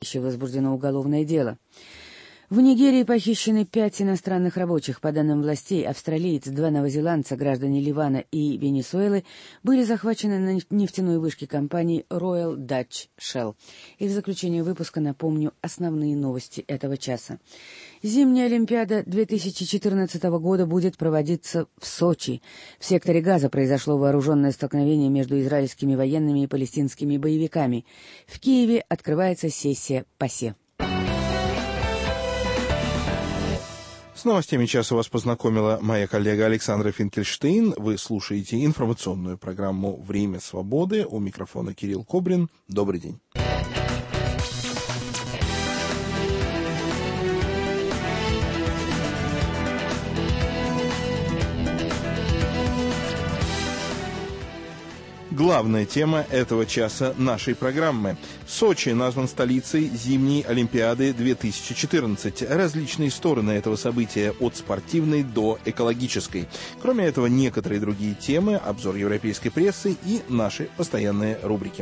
Сочи возбуждено уголовное дело. В Нигерии похищены 5 иностранных рабочих. По данным властей, австралиец, 2 новозеландца, граждане Ливана и Венесуэлы, были захвачены на нефтяной вышке компании Royal Dutch Shell. И в заключение выпуска напомню основные новости этого часа. Зимняя Олимпиада 2014 года будет проводиться в Сочи. В секторе Газа произошло вооруженное столкновение между израильскими военными и палестинскими боевиками. В Киеве открывается сессия ПАСЕ. С новостями часа вас познакомила моя коллега Александра Финкельштейн. Вы слушаете информационную программу «Время свободы». У микрофона Кирилл Кобрин. Добрый день. Главная тема этого часа нашей программы. Сочи назван столицей зимней Олимпиады 2014. Различные стороны этого события, от спортивной до экологической. Кроме этого, некоторые другие темы, обзор европейской прессы и наши постоянные рубрики.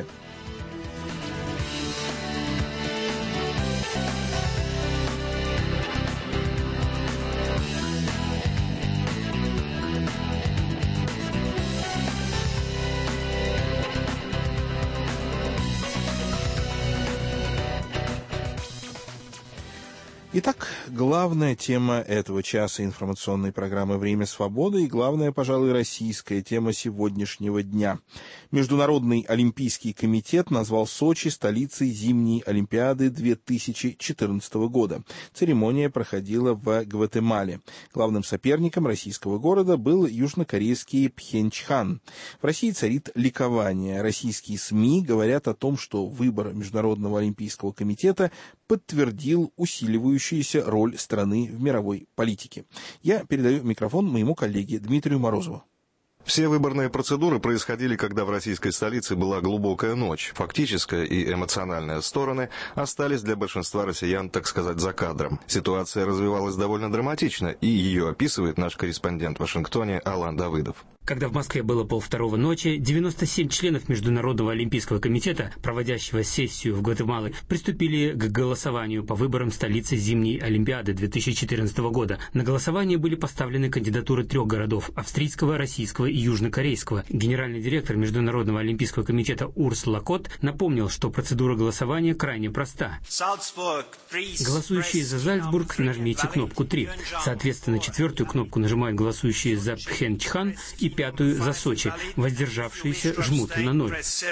Итак, главная тема этого часа информационной программы «Время свободы» и главная, пожалуй, российская тема сегодняшнего дня. Международный олимпийский комитет назвал Сочи столицей зимней Олимпиады 2014 года. Церемония проходила в Гватемале. Главным соперником российского города был южнокорейский Пхенчхан. В России царит ликование. Российские СМИ говорят о том, что выбор Международного олимпийского комитета подтвердил усиливающуюся роль страны в мировой политике. Я передаю микрофон моему коллеге Дмитрию Морозову. Все выборные процедуры происходили, когда в российской столице была глубокая ночь. Фактическая и эмоциональная стороны остались для большинства россиян, так сказать, за кадром. Ситуация развивалась довольно драматично, и ее описывает наш корреспондент в Вашингтоне Алан Давыдов. Когда в Москве было 1:30 ночи, 97 членов Международного олимпийского комитета, проводящего сессию в Гватемале, приступили к голосованию по выборам столицы зимней Олимпиады 2014 года. На голосование были поставлены кандидатуры 3 городов – австрийского, российского и южнокорейского. Генеральный директор Международного олимпийского комитета Урсула Кот напомнил, что процедура голосования крайне проста. Голосующие за Зальцбург нажмите кнопку 3. Соответственно, 4-ю кнопку нажимают голосующие за Пхенчхан и 5-ю за Сочи. Воздержавшиеся жмут на 0.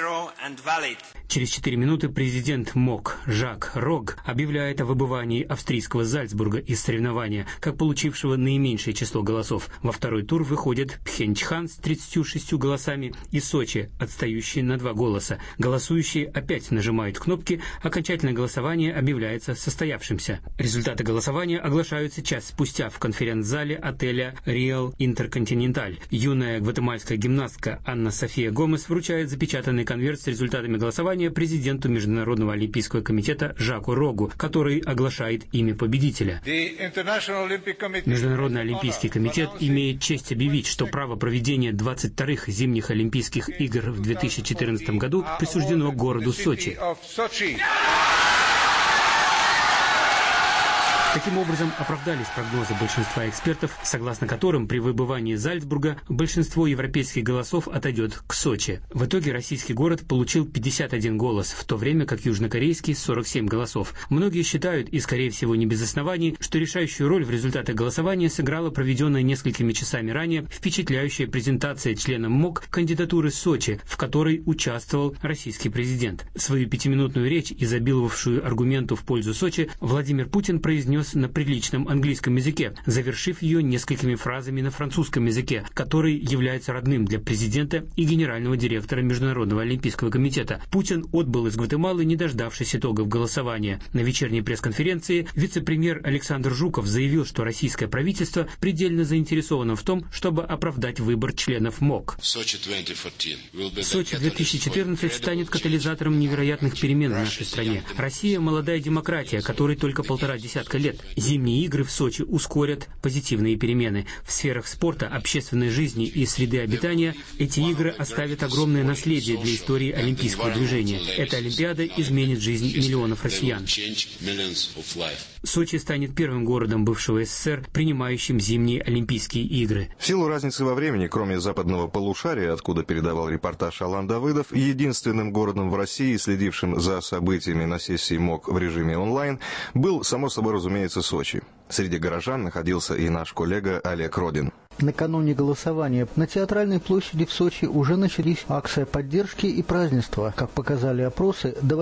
Через 4 минуты президент МОК Жак Рог объявляет о выбывании австрийского Зальцбурга из соревнования, как получившего наименьшее число голосов. Во второй тур выходят Пхенчхан с 36 голосами и Сочи, отстающие на 2 голоса. Голосующие опять нажимают кнопки, окончательное голосование объявляется состоявшимся. Результаты голосования оглашаются час спустя в конференц-зале отеля Real Intercontinental. Юная гватемальская гимнастка Анна София Гомес вручает запечатанный конверт с результатами голосования президенту Международного олимпийского комитета Жаку Рогу, который оглашает имя победителя. Международный олимпийский комитет имеет честь объявить, что право проведения 22-х зимних Олимпийских игр в 2014 году присуждено городу Сочи. Таким образом, оправдались прогнозы большинства экспертов, согласно которым при выбывании Зальцбурга большинство европейских голосов отойдет к Сочи. В итоге российский город получил 51 голос, в то время как южнокорейский – 47 голосов. Многие считают, и скорее всего не без оснований, что решающую роль в результатах голосования сыграла проведенная несколькими часами ранее впечатляющая презентация членам МОК кандидатуры Сочи, в которой участвовал российский президент. Свою 5-минутную речь, изобиловавшую аргументу в пользу Сочи, Владимир Путин произнес на приличном английском языке, завершив ее несколькими фразами на французском языке, который является родным для президента и генерального директора Международного олимпийского комитета. Путин отбыл из Гватемалы, не дождавшись итогов голосования. На вечерней пресс-конференции вице-премьер Александр Жуков заявил, что российское правительство предельно заинтересовано в том, чтобы оправдать выбор членов МОК. Сочи 2014 станет катализатором невероятных перемен в нашей стране. Россия – молодая демократия, которой только 1,5 десятка лет. комитет. Зимние игры в Сочи ускорят позитивные перемены. В сферах спорта, общественной жизни и среды обитания эти игры оставят огромное наследие для истории олимпийского движения. Эта Олимпиада изменит жизнь миллионов россиян. Сочи станет первым городом бывшего СССР, принимающим зимние Олимпийские игры. В силу разницы во времени, кроме западного полушария, откуда передавал репортаж Алан Давыдов, единственным городом в России, следившим за событиями на сессии МОК в режиме онлайн, был, само собой разумеется, Сочи. Среди горожан находился и наш коллега Олег Родин. Накануне голосования на Театральной площади в Сочи уже начались акция поддержки и празднества. Как показали опросы, до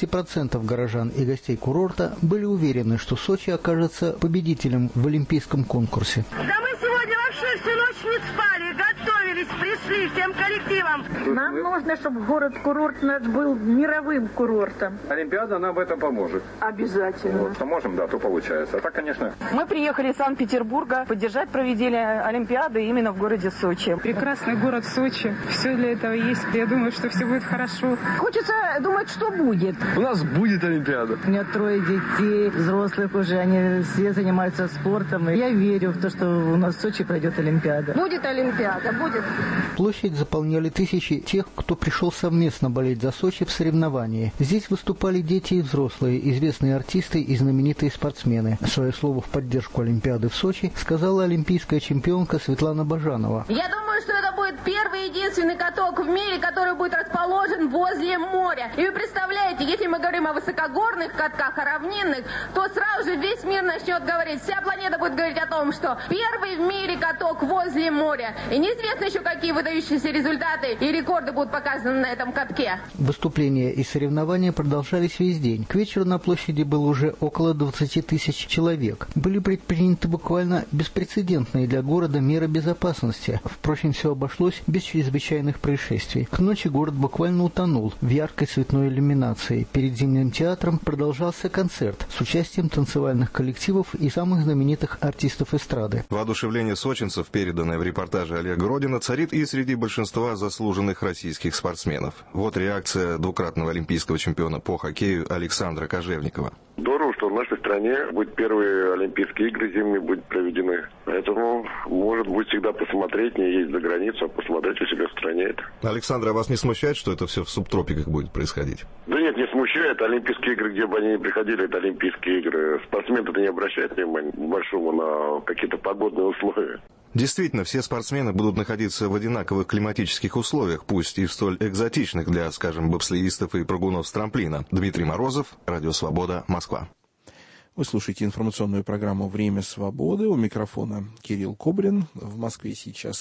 80% горожан и гостей курорта были уверены, что Сочи окажется победителем в олимпийском конкурсе. Да мы сегодня вообще всю ночь не спали, готовились, пришли всем коллективом. Нам нужно, чтобы город-курорт наш был мировым курортом. Олимпиада нам в этом поможет. Обязательно. Вот, поможем, да, то получается. А так, конечно. Мы приехали из Санкт-Петербурга поддержать проведение Олимпиады именно в городе Сочи. Прекрасный город Сочи. Все для этого есть. Я думаю, что все будет хорошо. Хочется думать, что будет. У нас будет Олимпиада. У меня 3 детей, взрослых уже. Они все занимаются спортом. И я верю в то, что у нас в Сочи пройдет Олимпиада. Будет Олимпиада, будет. Площадь заполняли тысячи тех, кто пришел совместно болеть за Сочи в соревновании. Здесь выступали дети и взрослые, известные артисты и знаменитые спортсмены. Свое слово в поддержку Олимпиады в Сочи сказала олимпийская чемпионка Светлана Бажанова. Я думаю, что это будет первый и единственный каток в мире, который будет расположен возле моря. И вы представляете, если мы говорим о высокогорных катках, о равнинных, то сразу же весь мир начнет говорить, вся планета будет говорить о том, что первый в мире каток возле моря. И неизвестно еще, какие выдающиеся результаты и рекорды будут показаны на этом катке. Выступления и соревнования продолжались весь день. К вечеру на площади было уже около 20 тысяч человек. Были предприняты буквально беспрецедентные для города меры безопасности. Впрочем, все обошлось без чрезвычайных происшествий. К ночи город буквально утонул в яркой цветной иллюминации. Перед Зимним театром продолжался концерт с участием танцевальных коллективов и самых знаменитых артистов эстрады. Воодушевление сочинцев, переданное в репортаже Олега Родина, царит и среди большинства заслуженных российских спортсменов. Вот реакция двукратного олимпийского чемпиона по хоккею Александра Кожевникова. Здорово, что в нашей стране будут первые Олимпийские игры зимние будут проведены. Поэтому, может быть, всегда посмотреть, не ездить за границу, а посмотреть у себя в стране это. Александр, а вас не смущает, что это все в субтропиках будет происходить? Да нет, не смущает. Олимпийские игры, где бы они ни приходили, это Олимпийские игры. Спортсмен-то не обращает внимания большого на какие-то погодные условия. Действительно, все спортсмены будут находиться в одинаковых климатических условиях, пусть и в столь экзотичных для, скажем, бобслеистов и прыгунов с трамплина. Дмитрий Морозов, Радио Свобода, Москва. Вы слушаете информационную программу «Время свободы». У микрофона Кирилл Кобрин. В Москве сейчас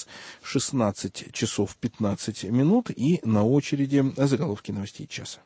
16 часов 15 минут. И на очереди заголовки новостей часа.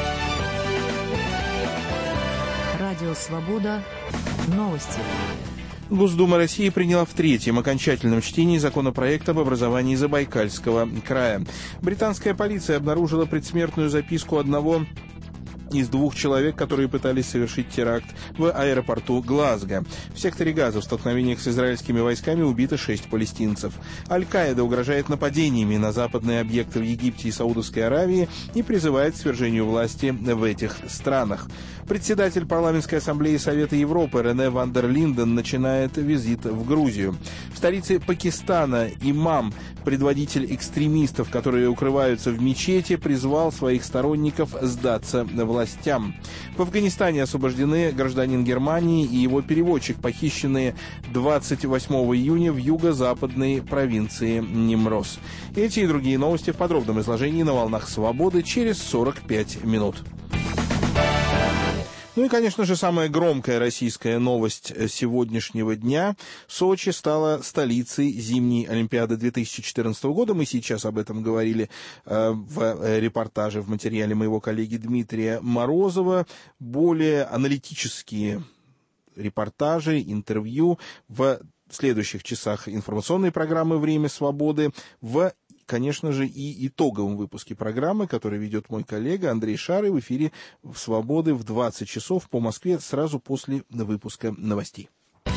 Радио Свобода. Новости. Госдума России приняла в третьем окончательном чтении законопроект об образовании Забайкальского края. Британская полиция обнаружила предсмертную записку одного из 2 человек, которые пытались совершить теракт в аэропорту Глазго. В секторе Газа в столкновениях с израильскими войсками убито 6 палестинцев. Аль-Каида угрожает нападениями на западные объекты в Египте и Саудовской Аравии и призывает к свержению власти в этих странах. Председатель парламентской ассамблеи Совета Европы Рене ван дер Линден начинает визит в Грузию. В столице Пакистана имам, предводитель экстремистов, которые укрываются в мечети, призвал своих сторонников сдаться властям. В Афганистане освобождены гражданин Германии и его переводчик, похищенные 28 июня в юго-западной провинции Нимрос. Эти и другие новости в подробном изложении на «Волнах Свободы» через 45 минут. Ну и, конечно же, самая громкая российская новость сегодняшнего дня. Сочи стала столицей зимней Олимпиады 2014 года. Мы сейчас об этом говорили в репортаже, в материале моего коллеги Дмитрия Морозова. Более аналитические репортажи, интервью в следующих часах информационной программы «Время свободы», конечно же, и итоговом выпуске программы, который ведет мой коллега Андрей Шарый в эфире «Свободы» в 20 часов по Москве, сразу после выпуска новостей.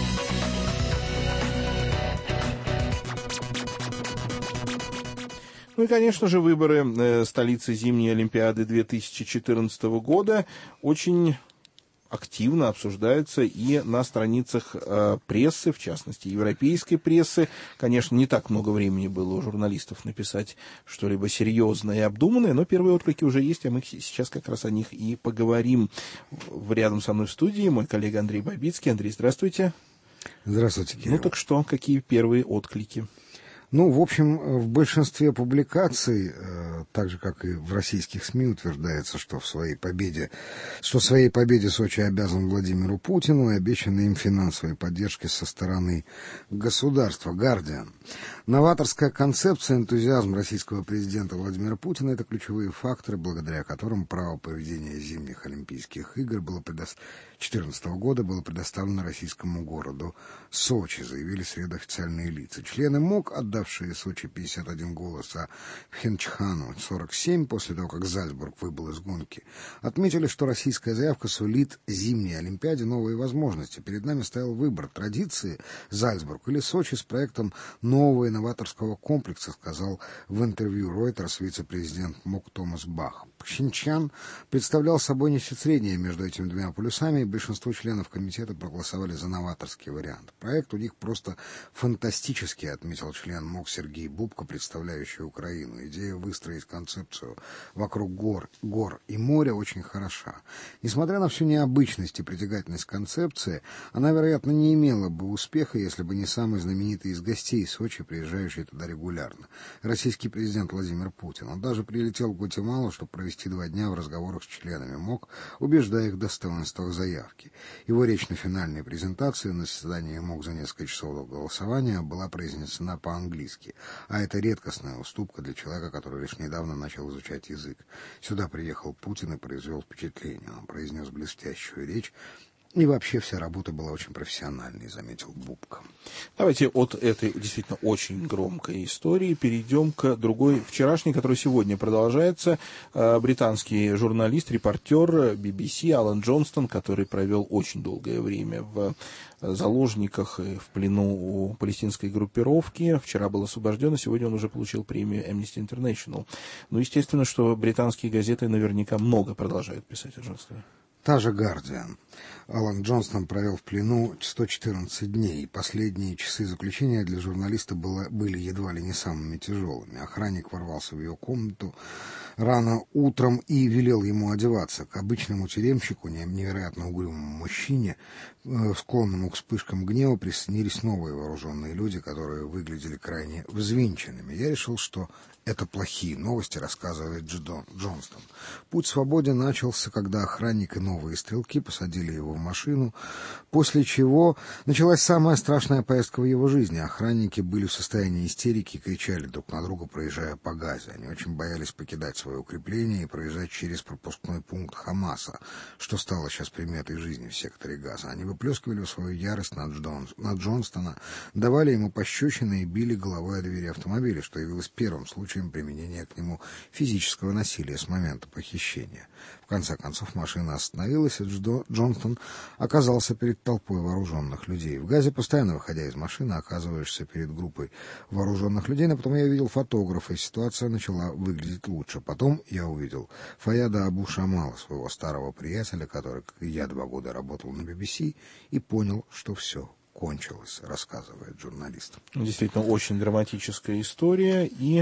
Ну и, конечно же, выборы столицы зимней Олимпиады 2014 года очень активно обсуждается и на страницах прессы, в частности, европейской прессы. Конечно, не так много времени было у журналистов написать что-либо серьезное и обдуманное, но первые отклики уже есть, а мы сейчас как раз о них и поговорим. Рядом со мной в студии мой коллега Андрей Бабицкий. Андрей, здравствуйте. Здравствуйте, Кирилл. Ну так что, какие первые отклики? Ну, в общем, в большинстве публикаций, так же, как и в российских СМИ, утверждается, что своей победе Сочи обязан Владимиру Путину и обещанной им финансовой поддержке со стороны государства. «Гардиан». Новаторская концепция, энтузиазм российского президента Владимира Путина – это ключевые факторы, благодаря которым право проведения зимних Олимпийских игр 2014 года было предоставлено российскому городу Сочи, заявили среды официальные лица. Члены МОК, отдавшие Сочи 51 голос, а Пхенчхану 47, после того, как Зальцбург выбыл из гонки, отметили, что российская заявка сулит зимней Олимпиаде новые возможности. Перед нами стоял выбор – традиции Зальцбург или Сочи с проектом нового инноваторского комплекса, сказал в интервью Reuters вице-президент МОК Томас Бах. Пхенчхан представлял собой нечто среднее между этими двумя полюсами, и большинство членов комитета проголосовали за новаторский вариант. Проект у них просто фантастический, отметил член МОК Сергей Бубка, представляющий Украину. Идея выстроить концепцию вокруг гор и моря очень хороша. Несмотря на всю необычность и притягательность концепции, она, вероятно, не имела бы успеха, если бы не самый знаменитый из гостей Сочи, приезжающий туда регулярно, российский президент Владимир Путин. Он даже прилетел в Гватемалу, чтобы провести 2 дня в разговорах с членами МОК, убеждая их в достоинствах заявки. Его речь на финальной презентации на заседании МОК за несколько часов до голосования была произнесена по-английски, а это редкостная уступка для человека, который лишь недавно начал изучать язык. Сюда приехал Путин и произвел впечатление. Он произнес блестящую речь, и вообще вся работа была очень профессиональной, заметил Бубка. Давайте от этой действительно очень громкой истории перейдем к другой, вчерашней, которая сегодня продолжается. Британский журналист, репортер BBC Алан Джонстон, который провел очень долгое время в заложниках и в плену у палестинской группировки, вчера был освобожден, и сегодня он уже получил премию Amnesty International. Ну, естественно, что британские газеты наверняка много продолжают писать о Джонстоне. Та же «Гардиан». Алан Джонстон провел в плену 114 дней. Последние часы заключения для журналиста были едва ли не самыми тяжелыми. Охранник ворвался в ее комнату рано утром и велел ему одеваться. К обычному тюремщику, невероятно угрюмому мужчине, склонному к вспышкам гнева, присоединились новые вооруженные люди, которые выглядели крайне взвинченными. Я решил, что это плохие новости, рассказывает Джонстон. Путь свободе начался, когда охранник и новые стрелки посадили его в машину, после чего началась самая страшная поездка в его жизни. Охранники были в состоянии истерики и кричали друг на друга, проезжая по Газе. Они очень боялись покидать свое укрепление и проезжать через пропускной пункт Хамаса, что стало сейчас приметой жизни в секторе Газа. Они выплескивали свою ярость на Джонстона, давали ему пощечины и били головой о двери автомобиля, что явилось первым случаем применения к нему физического насилия с момента похищения. В конце концов машина остановилась, и Джонстон оказался перед толпой вооруженных людей. В Газе, постоянно выходя из машины, оказываешься перед группой вооруженных людей, но потом я увидел фотографа, и ситуация начала выглядеть лучше. Потом я увидел Фаяда Абу-Шамала, своего старого приятеля, который, как и я, 2 года работал на BBC, и понял, что все кончилось, рассказывает журналист. Действительно, очень драматическая история, и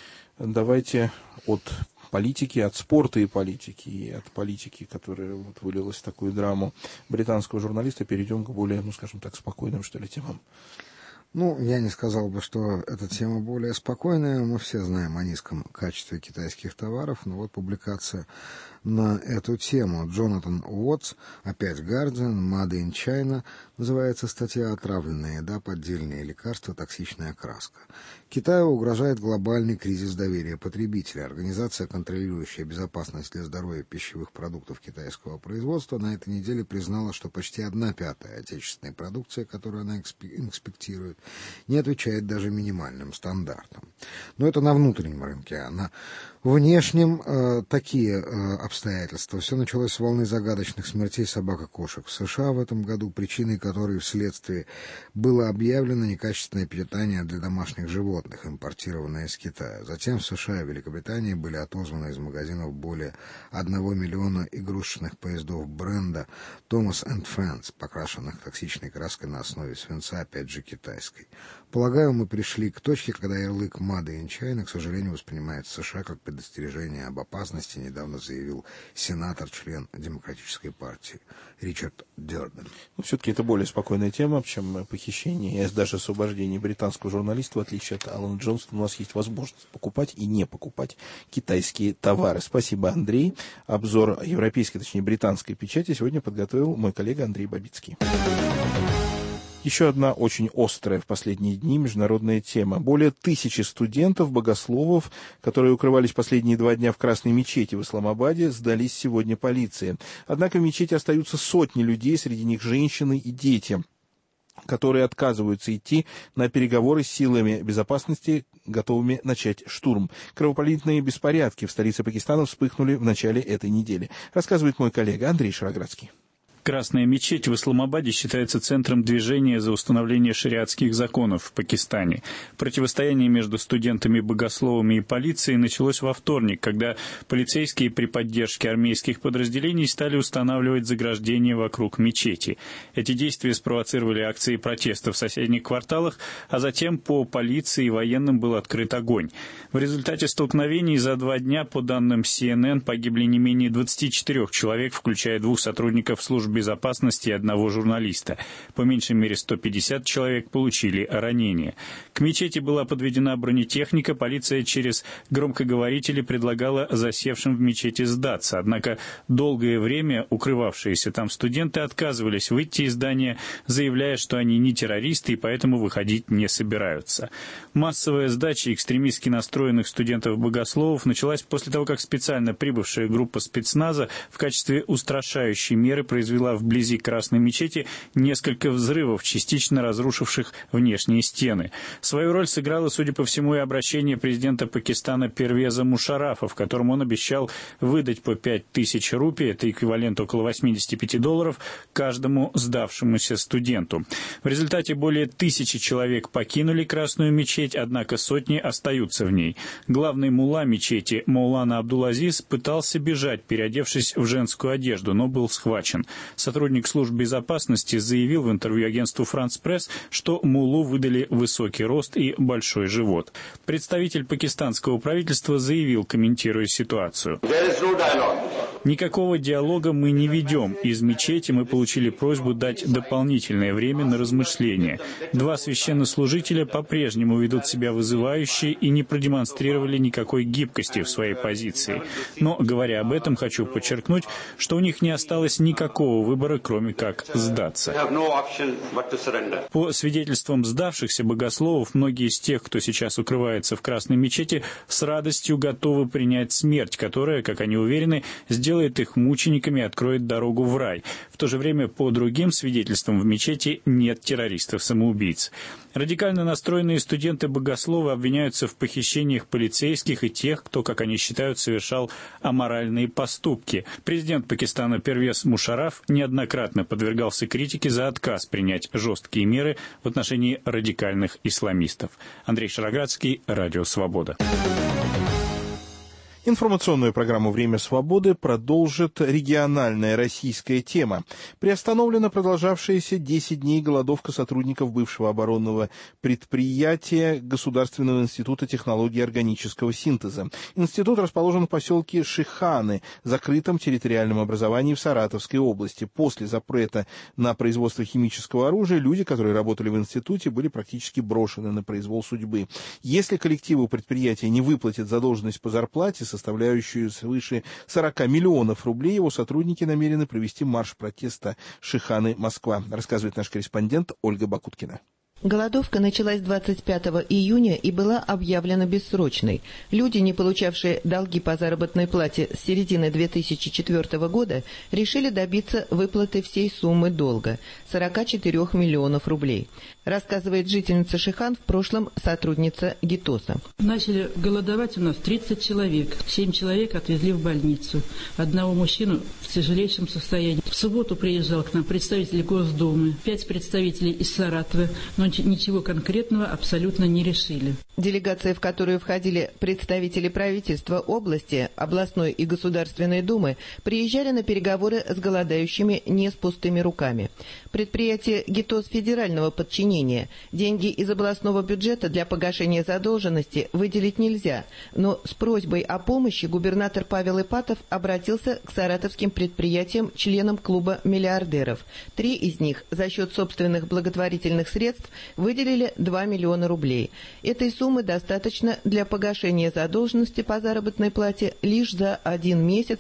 давайте от политики, от спорта и политики, от политики, которая вот вылилась в такую драму британского журналиста, перейдем к более, ну, скажем так, спокойным, что ли, темам. Ну, я не сказал бы, что эта тема более спокойная. Мы все знаем о низком качестве китайских товаров, но вот публикация на эту тему. Джонатан Уотс, опять Guardian, Made in China, называется статья «Отравленная еда, поддельные лекарства, токсичная краска». Китаю угрожает глобальный кризис доверия потребителя. Организация, контролирующая безопасность для здоровья пищевых продуктов китайского производства, на этой неделе признала, что почти 1/5 отечественной продукции, которую она инспектирует, не отвечает даже минимальным стандартам. Но это на внутреннем рынке. А на внешнем такие обстоятельства обстоятельства. Все началось с волны загадочных смертей собак и кошек в США в этом году, причиной которой вследствие было объявлено некачественное питание для домашних животных, импортированное из Китая. Затем в США и Великобритании были отозваны из магазинов более 1 миллиона игрушечных поездов бренда Thomas & Friends, покрашенных токсичной краской на основе свинца, опять же китайской. Полагаю, мы пришли к точке, когда ярлык «Made in China», к сожалению, воспринимается в США как предостережение об опасности, недавно заявил сенатор, член Демократической партии Ричард Дёрден. Все-таки это более спокойная тема, чем похищение и даже освобождение британского журналиста. В отличие от Алана Джонстона, у нас есть возможность покупать и не покупать китайские товары. Спасибо, Андрей. Обзор европейской, точнее британской печати сегодня подготовил мой коллега Андрей Бабицкий. Еще одна очень острая в последние дни международная тема. Более 1000 студентов-богословов, которые укрывались последние 2 дня в Красной мечети в Исламабаде, сдались сегодня полиции. Однако в мечети остаются сотни людей, среди них женщины и дети, которые отказываются идти на переговоры с силами безопасности, готовыми начать штурм. Кровопролитные беспорядки в столице Пакистана вспыхнули в начале этой недели. Рассказывает мой коллега Андрей Шароградский. Красная мечеть в Исламабаде считается центром движения за установление шариатских законов в Пакистане. Противостояние между студентами-богословами и полицией началось во вторник, когда полицейские при поддержке армейских подразделений стали устанавливать заграждения вокруг мечети. Эти действия спровоцировали акции протеста в соседних кварталах, а затем по полиции и военным был открыт огонь. В результате столкновений за 2 дня, по данным CNN, погибли не менее 24 человек, включая 2 сотрудников службы безопасности и 1 журналиста. По меньшей мере 150 человек получили ранения. К мечети была подведена бронетехника, полиция через громкоговорители предлагала засевшим в мечети сдаться. Однако долгое время укрывавшиеся там студенты отказывались выйти из здания, заявляя, что они не террористы и поэтому выходить не собираются. Массовая сдача экстремистски настроенных студентов-богословов началась после того, как специально прибывшая группа спецназа в качестве устрашающей меры произвела вблизи Красной мечети несколько взрывов, частично разрушивших внешние стены. Свою роль сыграло, судя по всему, и обращение президента Пакистана Первеза Мушаррафа, в котором он обещал выдать по 5000 рупий, это эквивалент около $85, каждому сдавшемуся студенту. В результате более 1000 человек покинули Красную мечеть, однако сотни остаются в ней. Главный мулла мечети Маулана Абдул-Азиз пытался бежать, переодевшись в женскую одежду, но был схвачен. Сотрудник службы безопасности заявил в интервью агентству «Франс Пресс», что муллу выдали высокий рост и большой живот. Представитель пакистанского правительства заявил, комментируя ситуацию: «Никакого диалога мы не ведем. Из мечети мы получили просьбу дать дополнительное время на размышления. 2 священнослужителя по-прежнему ведут себя вызывающе и не продемонстрировали никакой гибкости в своей позиции. Но, говоря об этом, хочу подчеркнуть, что у них не осталось никакого выбора, кроме как сдаться». По свидетельствам сдавшихся богословов, многие из тех, кто сейчас укрывается в Красной мечети, с радостью готовы принять смерть, которая, как они уверены, сделает их мучениками и откроет дорогу в рай. В то же время, по другим свидетельствам, в мечети нет террористов-самоубийц. Радикально настроенные студенты-богословы обвиняются в похищениях полицейских и тех, кто, как они считают, совершал аморальные поступки. Президент Пакистана Первез Мушарраф неоднократно подвергался критике за отказ принять жесткие меры в отношении радикальных исламистов. Андрей Шароградский, Радио Свобода. Информационную программу «Время свободы» продолжит региональная российская тема. Приостановлена продолжавшаяся 10 дней голодовка сотрудников бывшего оборонного предприятия Государственного института технологий органического синтеза. Институт расположен в поселке Шиханы, закрытом территориальном образовании в Саратовской области. После запрета на производство химического оружия люди, которые работали в институте, были практически брошены на произвол судьбы. Если коллективу предприятия не выплатят задолженность по зарплате, составляющую свыше 40 миллионов рублей, его сотрудники намерены провести марш протеста Шиханы-Москва, рассказывает наш корреспондент Ольга Бакуткина. Голодовка началась 25 июня и была объявлена бессрочной. Люди, не получавшие долги по заработной плате с середины 2004 года, решили добиться выплаты всей суммы долга – 44 миллионов рублей. Рассказывает жительница Шихан, в прошлом сотрудница ГИТОСа. Начали голодовать у нас 30 человек. 7 человек отвезли в больницу. Одного мужчину в тяжелейшем состоянии. В субботу приезжал к нам представитель Госдумы, 5 представителей из Саратова, но ничего конкретного абсолютно не решили. Делегация, в которую входили представители правительства области, областной и Государственной Думы, приезжали на переговоры с голодающими не с пустыми руками. Предприятие ГИТОС федерального подчинения. Деньги из областного бюджета для погашения задолженности выделить нельзя, но с просьбой о помощи губернатор Павел Ипатов обратился к саратовским предприятиям, членам клуба миллиардеров. 3 из них за счет собственных благотворительных средств выделили 2 миллиона рублей. Этой суммы достаточно для погашения задолженности по заработной плате лишь за 1 месяц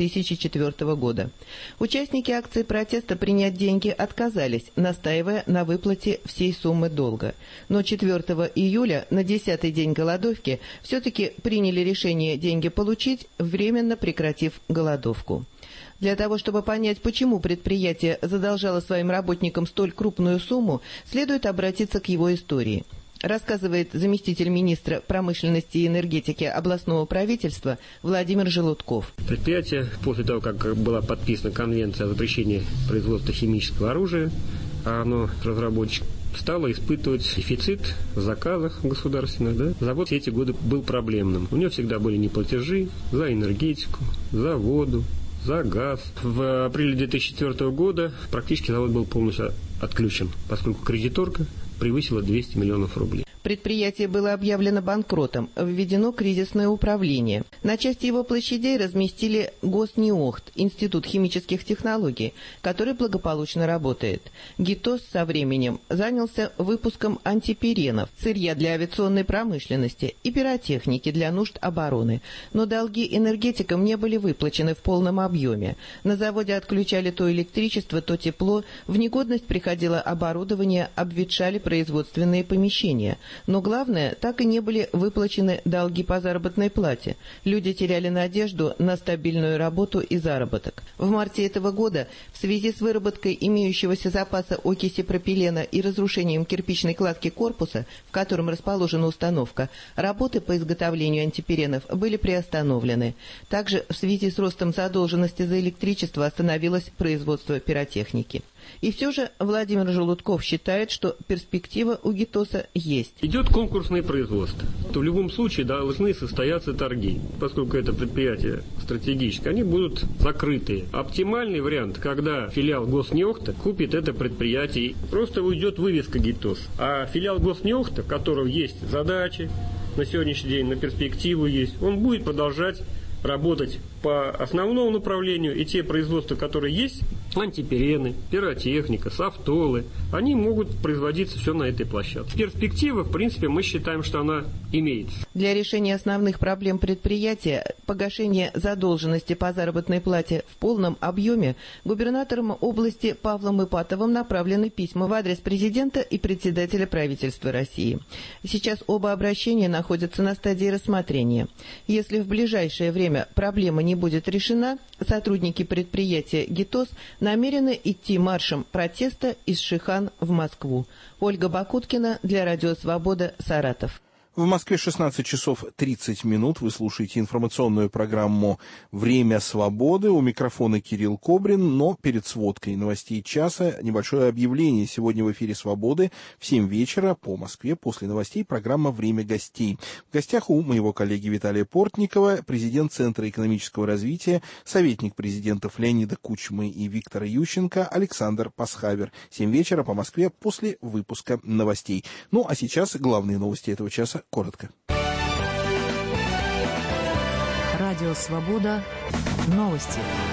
2004 года. Участники акции протеста принять деньги отказались, настаивая на выплате всей суммы долга. Но 4 июля, на 10-й день голодовки, все-таки приняли решение деньги получить, временно прекратив голодовку. Для того, чтобы понять, почему предприятие задолжало своим работникам столь крупную сумму, следует обратиться к его истории. Рассказывает заместитель министра промышленности и энергетики областного правительства Владимир Желудков. Предприятие, после того, как была подписана конвенция о запрещении производства химического оружия, а оно, разработчик, стало испытывать дефицит в заказах государственных. Да? Завод все эти годы был проблемным. У него всегда были неплатежи за энергетику, за воду, за газ. В апреле 2004 года практически завод был полностью отключен, поскольку кредиторка превысила 200 миллионов рублей. Предприятие было объявлено банкротом, введено кризисное управление. На части его площадей разместили Госнеохт, Институт химических технологий, который благополучно работает. ГИТОС со временем занялся выпуском антиперенов, сырья для авиационной промышленности и пиротехники для нужд обороны. Но долги энергетикам не были выплачены в полном объеме. На заводе отключали то электричество, то тепло, в негодность приходило оборудование, обветшали производственные помещения. Но главное, так и не были выплачены долги по заработной плате. Люди теряли надежду на стабильную работу и заработок. В марте этого года в связи с выработкой имеющегося запаса окиси пропилена и разрушением кирпичной кладки корпуса, в котором расположена установка, работы по изготовлению антиперенов были приостановлены. Также в связи с ростом задолженности за электричество остановилось производство пиротехники. И все же Владимир Желудков считает, что перспектива у ГИТОСа есть. Идет конкурсное производство. То в любом случае должны состояться торги. Поскольку это предприятие стратегическое, они будут закрытые. Оптимальный вариант, когда филиал Госнеохта купит это предприятие, просто уйдет вывеска ГИТОС. А филиал Госнеохта, у которого есть задачи на сегодняшний день, на перспективу есть, он будет продолжать работать по основному направлению, и те производства, которые есть, антиперены, пиротехника, софтолы, они могут производиться все на этой площадке. Перспектива, в принципе, мы считаем, что она имеется. Для решения основных проблем предприятия, погашения задолженности по заработной плате в полном объеме, губернатором области Павлом Ипатовым направлены письма в адрес президента и председателя правительства России. Сейчас оба обращения находятся на стадии рассмотрения. Если в ближайшее время проблема не будет решена, сотрудники предприятия ГИТОС намерены идти маршем протеста из Шихан в Москву. Ольга Бакуткина для Радио Свобода, Саратов. В Москве 16 часов 30 минут. Вы слушаете информационную программу «Время свободы». У микрофона Кирилл Кобрин. Но перед сводкой новостей часа небольшое объявление. Сегодня в эфире «Свободы» в 7 вечера по Москве после новостей программа «Время гостей». В гостях у моего коллеги Виталия Портникова, президент Центра экономического развития, советник президентов Леонида Кучмы и Виктора Ющенко Александр Пасхавер. 7 вечера по Москве после выпуска новостей. Ну а сейчас главные новости этого часа. Коротко. Радио «Свобода». Новости.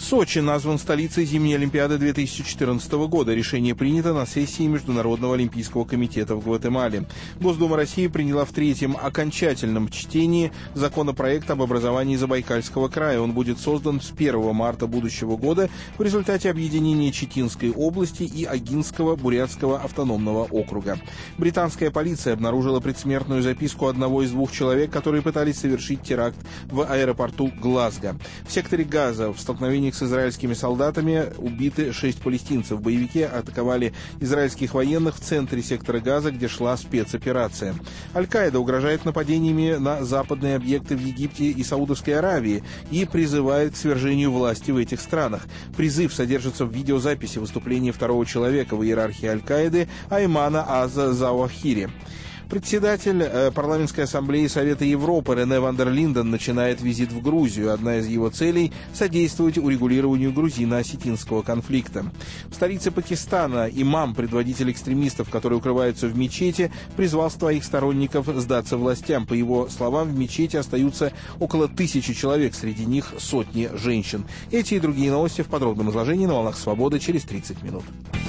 Сочи назван столицей зимней Олимпиады 2014 года. Решение принято на сессии Международного олимпийского комитета в Гватемале. Госдума России приняла в третьем окончательном чтении законопроект об образовании Забайкальского края. Он будет создан с 1 марта будущего года в результате объединения Читинской области и Агинского Бурятского автономного округа. Британская полиция обнаружила предсмертную записку одного из двух человек, которые пытались совершить теракт в аэропорту Глазго. В секторе Газа в столкновениях с израильскими солдатами убиты 6 палестинцев. Боевики атаковали израильских военных в центре сектора Газа, где шла спецоперация. Аль-Каида угрожает нападениями на западные объекты в Египте и Саудовской Аравии и призывает к свержению власти в этих странах. Призыв содержится в видеозаписи выступления второго человека в иерархии Аль-Каиды Аймана Аз-Завахири. Председатель парламентской ассамблеи Совета Европы Рене ван дер Линден начинает визит в Грузию. Одна из его целей – содействовать урегулированию грузино-осетинского конфликта. В столице Пакистана имам, предводитель экстремистов, который укрывается в мечети, призвал своих сторонников сдаться властям. По его словам, в мечети остаются около 1000 человек, среди них сотни женщин. Эти и другие новости в подробном изложении на «Волнах Свободы» через 30 минут.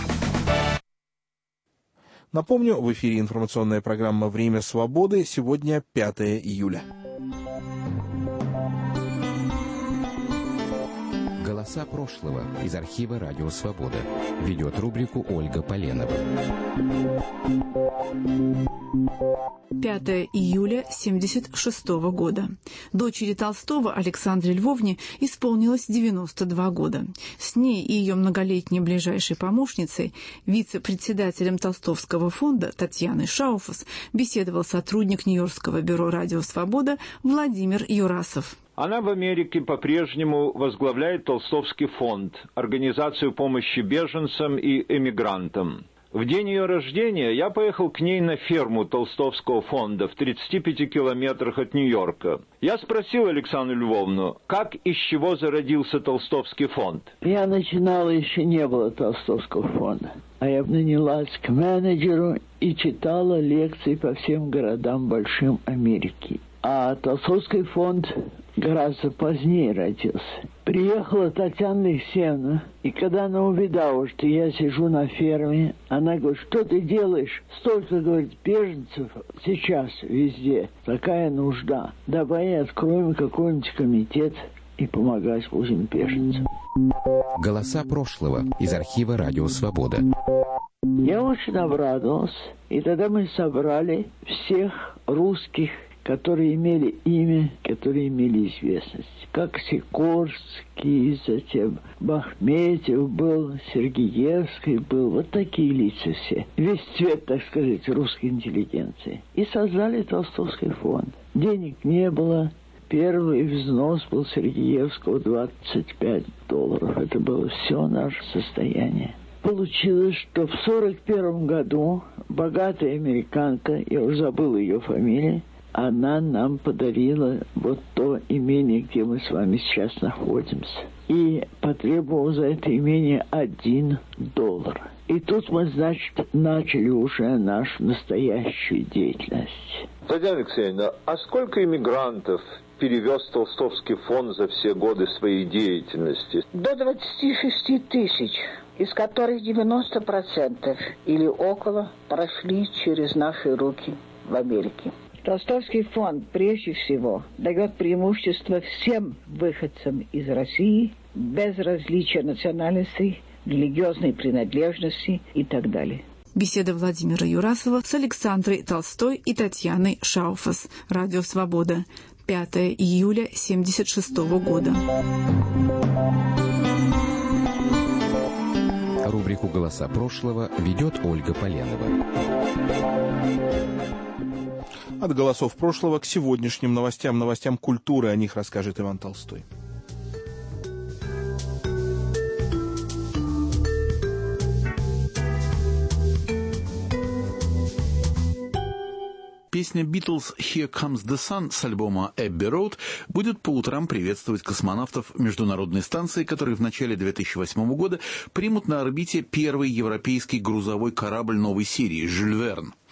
Напомню, в эфире информационная программа «Время свободы». Сегодня 5 июля. Голоса прошлого из архива «Радио Свобода». Ведет рубрику Ольга Поленова. 5 июля 1976 года. Дочери Толстого Александре Львовне исполнилось 92 года. С ней и ее многолетней ближайшей помощницей, вице-председателем Толстовского фонда Татьяной Шауфас, беседовал сотрудник Нью-Йоркского бюро «Радио Свобода» Владимир Юрасов. Она в Америке по-прежнему возглавляет Толстовский фонд, организацию помощи беженцам и эмигрантам. В день ее рождения я поехал к ней на ферму Толстовского фонда в 35 километрах от Нью-Йорка. Я спросил Александру Львовну, как и с чего зародился Толстовский фонд. Я начинала, еще не было Толстовского фонда. А я нанялась к менеджеру и читала лекции по всем городам большим Америки. А Толстовский фонд гораздо позднее родился. Приехала Татьяна Алексеевна, и когда она увидала, что я сижу на ферме, она говорит, что ты делаешь? Столько, говорит, беженцев сейчас везде, такая нужда. Давай откроем какой-нибудь комитет и помогать будем беженцам. Голоса прошлого из архива «Радио Свобода». Я очень обрадовался, и тогда мы собрали всех русских, которые имели имя, которые имели известность. Как Сикорский, затем Бахметьев был, Сергеевский был. Вот такие лица все. Весь цвет, так сказать, русской интеллигенции. И создали Толстовский фонд. Денег не было. Первый взнос был Сергеевского $25. Это было все наше состояние. Получилось, что в 1941 году богатая американка, я уже забыл ее фамилию, она нам подарила вот то имение, где мы с вами сейчас находимся. И потребовала за это имение $1. И тут мы, значит, начали уже нашу настоящую деятельность. Татьяна Алексеевна, а сколько иммигрантов перевез Толстовский фонд за все годы своей деятельности? До 26 тысяч, из которых 90% или около прошли через наши руки в Америке. Толстовский фонд прежде всего дает преимущество всем выходцам из России, без различия национальности, религиозной принадлежности и так далее. Беседа Владимира Юрасова с Александрой Толстой и Татьяной Шауфас. Радио Свобода. 5 июля 1976 года. Рубрику «Голоса прошлого» ведет Ольга Поленова. От голосов прошлого к сегодняшним новостям культуры. О них расскажет Иван Толстой. Песня «Beatles» «Here Comes the Sun» с альбома «Abbey Road» будет по утрам приветствовать космонавтов Международной станции, которые в начале 2008 года примут на орбите первый европейский грузовой корабль новой серии «Жюль Верн».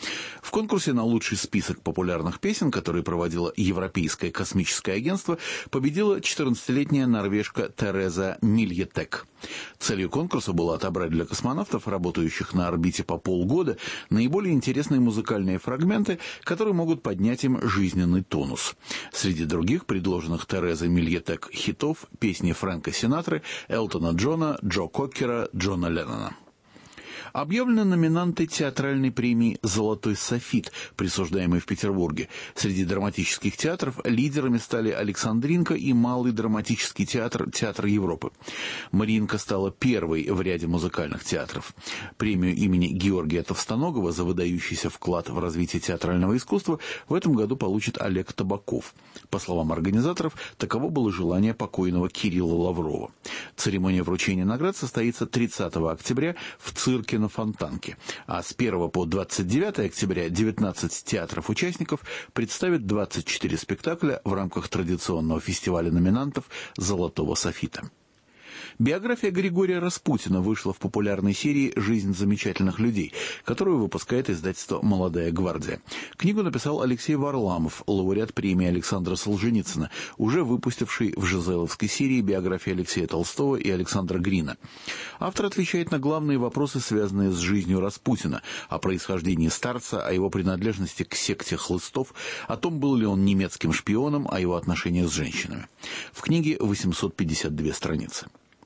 В конкурсе на лучший список популярных песен, который проводило Европейское космическое агентство, победила 14-летняя норвежка Тереза Мильетек. Целью конкурса было отобрать для космонавтов, работающих на орбите по полгода, наиболее интересные музыкальные фрагменты, которые могут поднять им жизненный тонус. Среди других предложенных Терезой Мильетек хитов песни Фрэнка Синатры, Элтона Джона, Джо Коккера, Джона Леннона. Объявлены номинанты театральной премии «Золотой софит», присуждаемой в Петербурге. Среди драматических театров лидерами стали Александринка и Малый драматический театр «Театр Европы». Мариинка стала первой в ряде музыкальных театров. Премию имени Георгия Товстоногова за выдающийся вклад в развитие театрального искусства в этом году получит Олег Табаков. По словам организаторов, таково было желание покойного Кирилла Лаврова. Церемония вручения наград состоится 30 октября в цирке на Фонтанке. А с 1 по 29 октября 19 театров-участников представят 24 спектакля в рамках традиционного фестиваля номинантов «Золотого софита». Биография Григория Распутина вышла в популярной серии «Жизнь замечательных людей», которую выпускает издательство «Молодая гвардия». Книгу написал Алексей Варламов, лауреат премии Александра Солженицына, уже выпустивший в жизеловской серии биографии Алексея Толстого и Александра Грина. Автор отвечает на главные вопросы, связанные с жизнью Распутина, о происхождении старца, о его принадлежности к секте хлыстов, о том, был ли он немецким шпионом, о его отношениях с женщинами. В книге 852 страницы.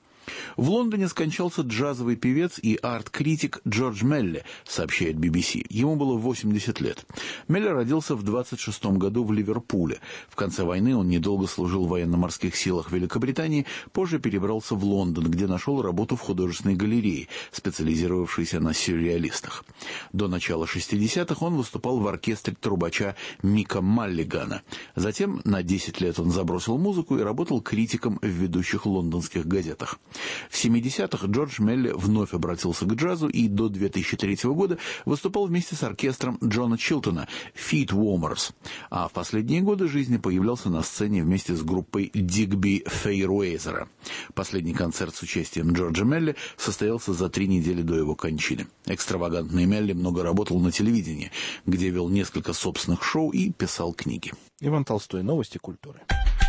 В Лондоне скончался джазовый певец и арт-критик Джордж Мелли, сообщает BBC. Ему было 80 лет. Мелли родился в 26 году в Ливерпуле. В конце войны он недолго служил в военно-морских силах Великобритании, позже перебрался в Лондон, где нашел работу в художественной галерее, специализировавшейся на сюрреалистах. До начала 60-х он выступал в оркестре трубача Мика Маллигана. Затем на 10 лет он забросил музыку и работал критиком в ведущих лондонских газетах. В 70-х Джордж Мелли вновь обратился к джазу и до 2003 года выступал вместе с оркестром Джона Чилтона «Feet Warmers», а в последние годы жизни появлялся на сцене вместе с группой Дигби Фейруэзера. Последний концерт с участием Джорджа Мелли состоялся за 3 недели до его кончины. Экстравагантный Мелли много работал на телевидении, где вел несколько собственных шоу и писал книги. Иван Толстой. Новости культуры.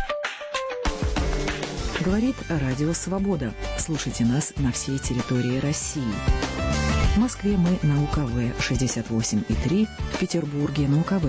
Говорит Радио Свобода. Слушайте нас на всей территории России. В Москве мы на УКВ 68,3, в Петербурге на УКВ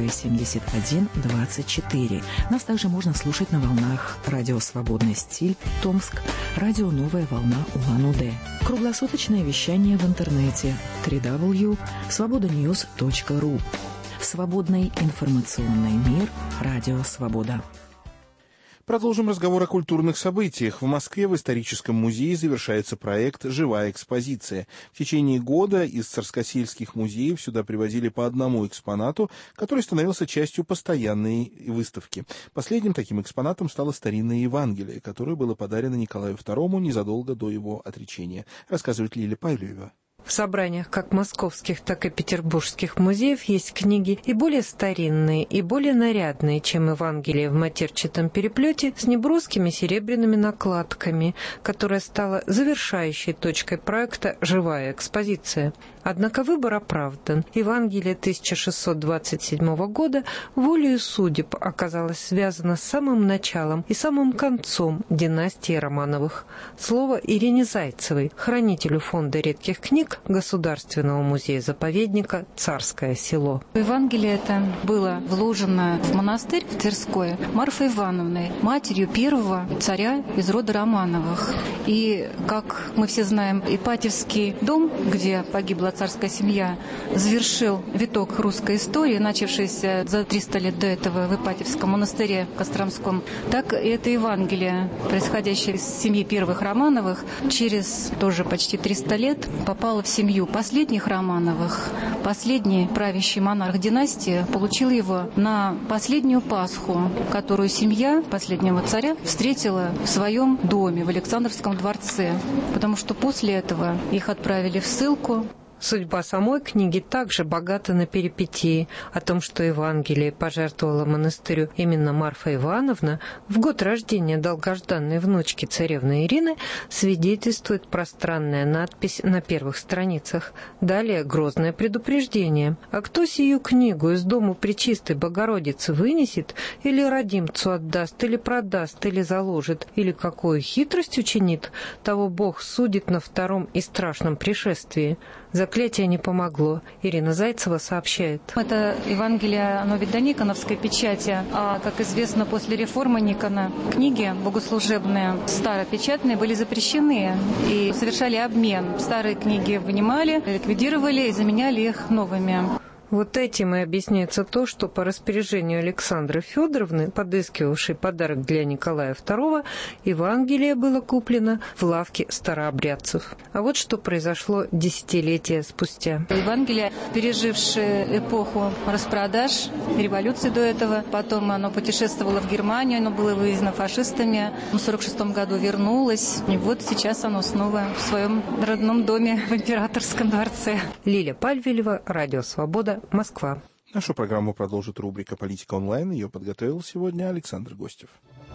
71,24. Нас также можно слушать на волнах Радио Свободный стиль, Томск, Радио Новая волна Улан-Удэ. Круглосуточное вещание в интернете www.svobodanews.ru. Свободный информационный мир. Радио Свобода. Продолжим разговор о культурных событиях. В Москве в историческом музее завершается проект «Живая экспозиция». В течение года из царскосельских музеев сюда привозили по одному экспонату, который становился частью постоянной выставки. Последним таким экспонатом стало старинное Евангелие, которое было подарено Николаю II незадолго до его отречения, рассказывает Лилия Павлева. В собраниях как московских, так и петербургских музеев есть книги и более старинные, и более нарядные, чем Евангелие в матерчатом переплете, с неброскими серебряными накладками, которая стала завершающей точкой проекта «Живая экспозиция». Однако выбор оправдан. Евангелие 1627 года волею судеб оказалось связано с самым началом и самым концом династии Романовых. Слово Ирине Зайцевой, хранителю фонда редких книг Государственного музея-заповедника «Царское село». Евангелие это было вложено в монастырь в Тверской Марфой Ивановной, матерью первого царя из рода Романовых. И, как мы все знаем, Ипатьевский дом, где погибла царская семья, завершил виток русской истории, начавшийся за 300 лет до этого в Ипатьевском монастыре Костромском. Так и это Евангелие, происходящее из семьи первых Романовых, через тоже почти 300 лет попало в семью последних Романовых. Последний правящий монарх династии получил его на последнюю Пасху, которую семья последнего царя встретила в своем доме в Александровском дворце, потому что после этого их отправили в ссылку. Судьба самой книги также богата на перипетии. О том, что Евангелие пожертвовала монастырю именно Марфа Ивановна в год рождения долгожданной внучки царевны Ирины, свидетельствует пространная надпись на первых страницах. Далее грозное предупреждение. «А кто сию книгу из дому Пречистой Богородицы вынесет, или родимцу отдаст, или продаст, или заложит, или какую хитрость учинит, того Бог судит на втором и страшном пришествии». Заклятие не помогло. Ирина Зайцева сообщает. Это Евангелие, оно ведь до Никоновской печати, а, как известно, после реформы Никона книги богослужебные, старопечатные, были запрещены и совершали обмен. Старые книги вынимали, ликвидировали и заменяли их новыми. Вот этим и объясняется то, что по распоряжению Александры Федоровны, подыскивавшей подарок для Николая II, Евангелие было куплено в лавке старообрядцев. А вот что произошло десятилетия спустя. Евангелие, пережившее эпоху распродаж, революции до этого, потом оно путешествовало в Германию, оно было вывезено фашистами, в 1946 году вернулось, и вот сейчас оно снова в своем родном доме в Императорском дворце. Лиля Пальвелева, Радио Свобода, Москва. Нашу программу продолжит рубрика «Политика онлайн». Ее подготовил сегодня Александр Гостев.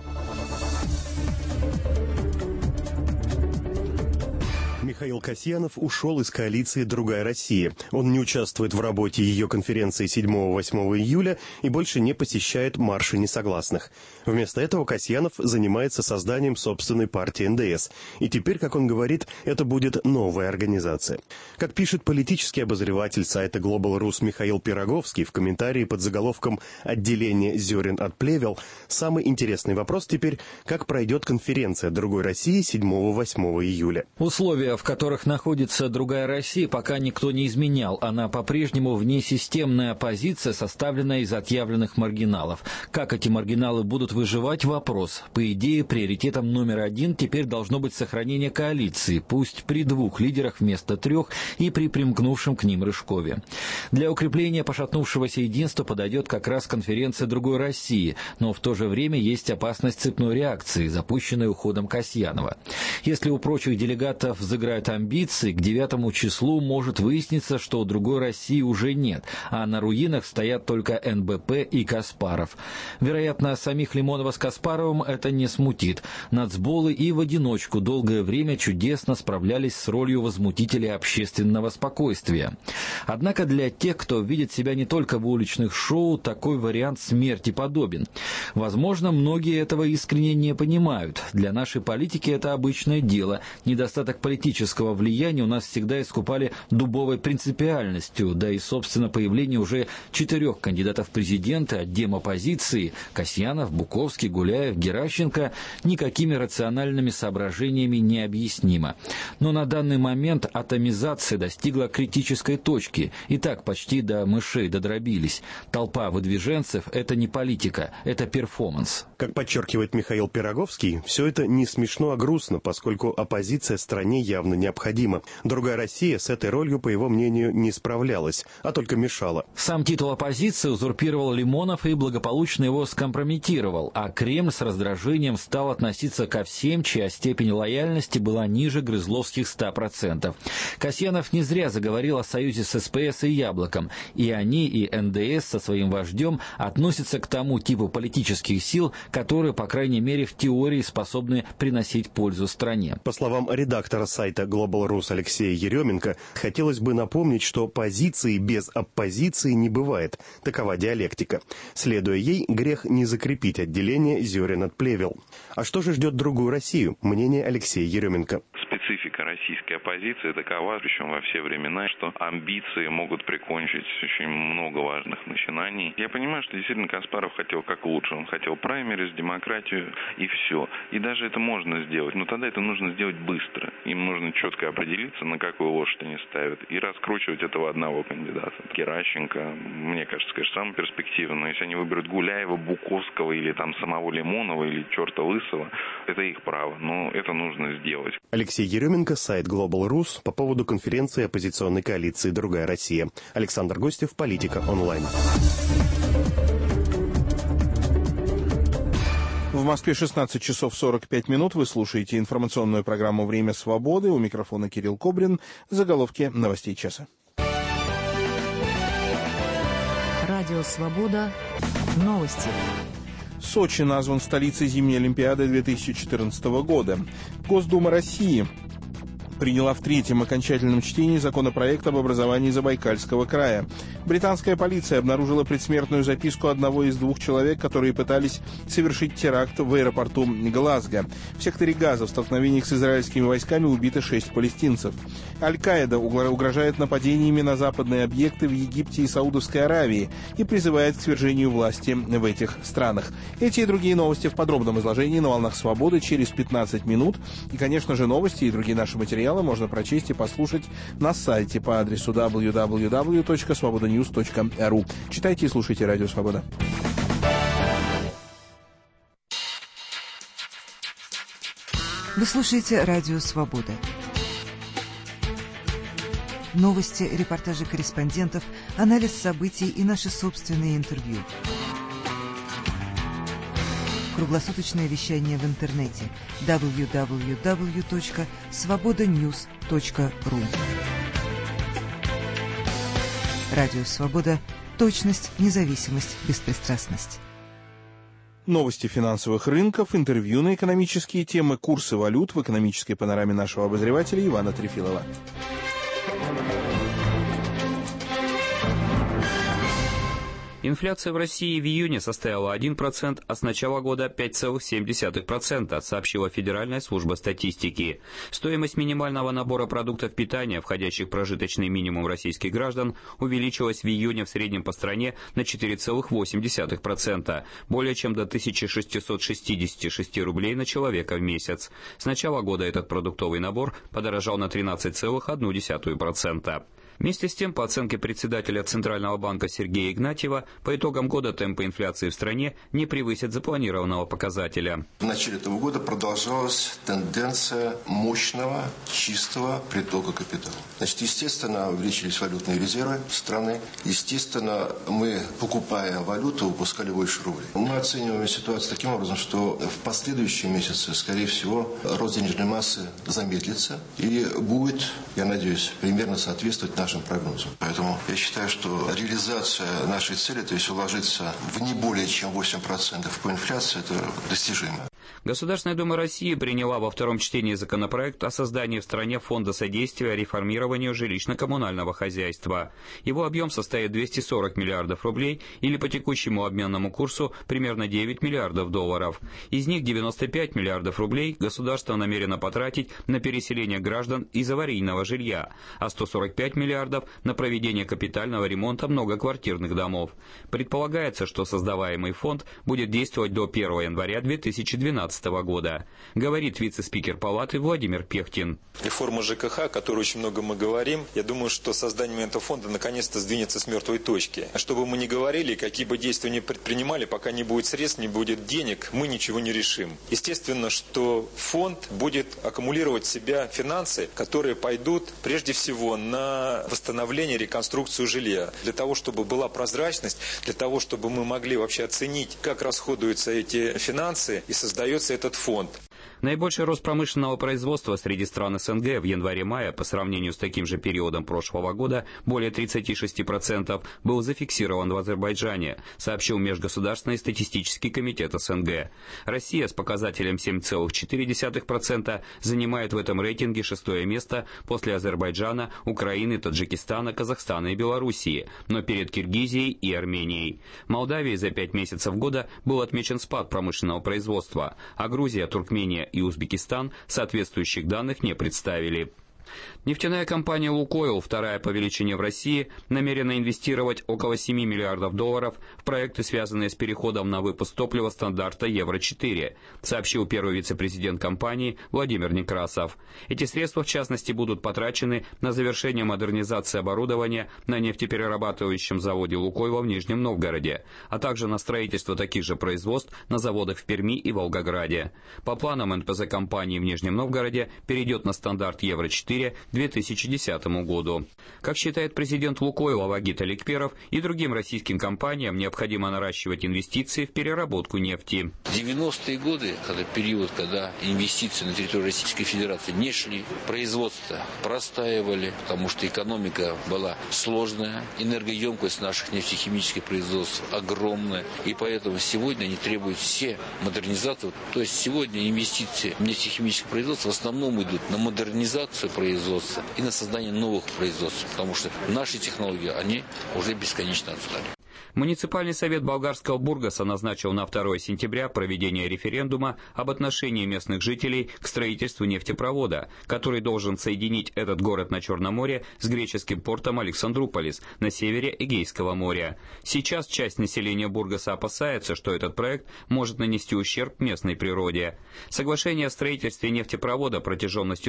Михаил Касьянов ушел из коалиции «Другая Россия». Он не участвует в работе ее конференции 7-8 июля и больше не посещает марши несогласных. Вместо этого Касьянов занимается созданием собственной партии НДС. И теперь, как он говорит, это будет новая организация. Как пишет политический обозреватель сайта Global Rus Михаил Пироговский в комментарии под заголовком «Отделение зерен от плевел», самый интересный вопрос теперь, как пройдет конференция «Другой России» 7-8 июля. Условия, в которых находится «Другая Россия», пока никто не изменял. Она по-прежнему внесистемная оппозиция, составленная из отъявленных маргиналов. Как эти маргиналы будут выживать – вопрос. По идее, приоритетом номер один теперь должно быть сохранение коалиции, пусть при 2 лидерах вместо 3 и при примкнувшем к ним Рыжкове. Для укрепления пошатнувшегося единства подойдет как раз конференция «Другой России», но в то же время есть опасность цепной реакции, запущенной уходом Касьянова. Если у прочих делегатов заграют амбиции, к 9 числу может выясниться, что у «Другой России» уже нет, а на руинах стоят только НБП и Каспаров. Вероятно, самих Лимонова с Каспаровым это не смутит. Нацболы и в одиночку долгое время чудесно справлялись с ролью возмутителей общественного спокойствия. Однако для тех, кто видит себя не только в уличных шоу, такой вариант смерти подобен. Возможно, многие этого искренне не понимают. Для нашей политики это обычное дело. Недостаток политического влияния у нас всегда искупали дубовой принципиальностью, да и, собственно, появление уже 4 кандидатов в президенты от демопозиции – Касьянов, Буковский, Гуляев, Геращенко – никакими рациональными соображениями не объяснимо. Но на данный момент атомизация достигла критической точки, и так почти до мышей додробились. Толпа выдвиженцев – это не политика, это перформанс. Как подчеркивает Михаил Пироговский, все это не смешно, а грустно, поскольку оппозиция стране явно необходима. «Другая Россия» с этой ролью, по его мнению, не справлялась, а только мешала. Сам титул оппозиции узурпировал Лимонов и благополучно его скомпрометировал, а Кремль с раздражением стал относиться ко всем, чья степень лояльности была ниже грызловских 100%. Касьянов не зря заговорил о союзе с СПС и Яблоком, и они, и НДС со своим вождем относятся к тому типу политических сил, которые, по крайней мере, в теории способны приносить пользу стране. По словам редактора сайта Global Rus Алексея Еременко, хотелось бы напомнить, что позиции без оппозиции не бывает. Такова диалектика. Следуя ей, грех не закрепить отделение зерен от плевел. А что же ждет другую Россию? Мнение Алексея Еременко. Специфика российской оппозиции такова, причем во все времена, что амбиции могут прикончить очень много важных начинаний. Я понимаю, что действительно Каспаров хотел как лучше. Он хотел праймериз, демократию и все. И даже это можно сделать. Но тогда это нужно сделать быстро. Им нужно четко определиться, на какую лошадь они ставят, и раскручивать этого одного кандидата. Геращенко, мне кажется, конечно, самый перспективный. Но если они выберут Гуляева, Буковского или там самого Лимонова или черта Лысого, это их право. Но это нужно сделать. Алексей Еременко, сайт Global Rus по поводу конференции оппозиционной коалиции «Другая Россия». Александр Гостев, Политика онлайн. В Москве 16 часов 45 минут. Вы слушаете информационную программу «Время свободы». У микрофона Кирилл Кобрин. Заголовки новостей часа. Радио «Свобода». Новости. Сочи назван столицей зимней Олимпиады 2014 года. Госдума России приняла в третьем окончательном чтении законопроект об образовании Забайкальского края. Британская полиция обнаружила предсмертную записку одного из двух человек, которые пытались совершить теракт в аэропорту Глазго. В секторе Газа в столкновениях с израильскими войсками убито 6 палестинцев. Аль-Каида угрожает нападениями на западные объекты в Египте и Саудовской Аравии и призывает к свержению власти в этих странах. Эти и другие новости в подробном изложении на «Волнах Свободы» через 15 минут. И, конечно же, новости и другие наши материалы можно прочесть и послушать на сайте по адресу www.svobodanews.ru. Читайте и слушайте Радио Свобода. Вы слушаете Радио Свобода. Новости, репортажи корреспондентов, анализ событий и наши собственные интервью. Круглосуточное вещание в интернете www.svobodanews.ru. Радио Свобода. Точность, независимость, беспристрастность. Новости финансовых рынков, интервью на экономические темы, курсы валют в экономической панораме нашего обозревателя Ивана Трефилова. Инфляция в России в июне составила 1%, а с начала года 5,7%, сообщила Федеральная служба статистики. Стоимость минимального набора продуктов питания, входящих в прожиточный минимум российских граждан, увеличилась в июне в среднем по стране на 4,8%, более чем до 1666 рублей на человека в месяц. С начала года этот продуктовый набор подорожал на 13,1%. Вместе с тем, по оценке председателя Центрального банка Сергея Игнатьева, по итогам года темпы инфляции в стране не превысят запланированного показателя. В начале этого года продолжалась тенденция мощного, чистого притока капитала. Значит, естественно, увеличились валютные резервы страны. Естественно, мы, покупая валюту, выпускали больше рублей. Мы оцениваем ситуацию таким образом, что в последующие месяцы, скорее всего, рост денежной массы замедлится и будет, я надеюсь, примерно соответствовать нашим прогнозам. Поэтому я считаю, что реализация нашей цели, то есть уложиться в не более чем 8% по инфляции, это достижимо. Государственная Дума России приняла во втором чтении законопроект о создании в стране фонда содействия реформированию жилищно-коммунального хозяйства. Его объем составит 240 миллиардов рублей или по текущему обменному курсу примерно 9 миллиардов долларов. Из них 95 миллиардов рублей государство намерено потратить на переселение граждан из аварийного жилья, а 145 миллиардов на проведение капитального ремонта многоквартирных домов. Предполагается, что создаваемый фонд будет действовать до 1 января 2012 года, говорит вице-спикер Палаты Владимир Пехтин. Реформа ЖКХ, о которой очень много мы говорим, я думаю, что созданием этого фонда наконец-то сдвинется с мертвой точки. Что бы мы ни говорили, какие бы действия ни предпринимали, пока не будет средств, не будет денег, мы ничего не решим. Естественно, что фонд будет аккумулировать в себя финансы, которые пойдут прежде всего на восстановление, реконструкцию жилья. Для того, чтобы была прозрачность, для того, чтобы мы могли вообще оценить, как расходуются эти финансы и создается этот фонд. Наибольший рост промышленного производства среди стран СНГ в январе-мае по сравнению с таким же периодом прошлого года, более 36%, был зафиксирован в Азербайджане, сообщил Межгосударственный статистический комитет СНГ. Россия с показателем 7,4% занимает в этом рейтинге 6-е место после Азербайджана, Украины, Таджикистана, Казахстана и Белоруссии, но перед Киргизией и Арменией. В Молдавии за 5 месяцев года был отмечен спад промышленного производства, а Грузия, Туркмения и Узбекистан соответствующих данных не представили. Нефтяная компания «Лукойл», вторая по величине в России, намерена инвестировать около 7 миллиардов долларов в проекты, связанные с переходом на выпуск топлива стандарта Евро-4, сообщил первый вице-президент компании Владимир Некрасов. Эти средства, в частности, будут потрачены на завершение модернизации оборудования на нефтеперерабатывающем заводе «Лукойла» в Нижнем Новгороде, а также на строительство таких же производств на заводах в Перми и Волгограде. По планам НПЗ компании в Нижнем Новгороде перейдет на стандарт Евро-4 2010 году. Как считает президент «Лукойла» Вагит Аликперов, и другим российским компаниям необходимо наращивать инвестиции в переработку нефти. 90-е годы, период, когда инвестиции на территории Российской Федерации не шли, производство простаивали, потому что экономика была сложная, энергоемкость наших нефтехимических производств огромная, и поэтому сегодня они требуют все модернизацию. То есть сегодня инвестиции в нефтехимическое производство в основном идут на модернизацию производства и на создание новых производств, потому что наши технологии, они уже бесконечно отстали. Муниципальный совет болгарского Бургаса назначил на 2 сентября проведение референдума об отношении местных жителей к строительству нефтепровода, который должен соединить этот город на Черном море с греческим портом Александрополис на севере Эгейского моря. Сейчас часть населения Бургаса опасается, что этот проект может нанести ущерб местной природе. Соглашение о строительстве нефтепровода протяженностью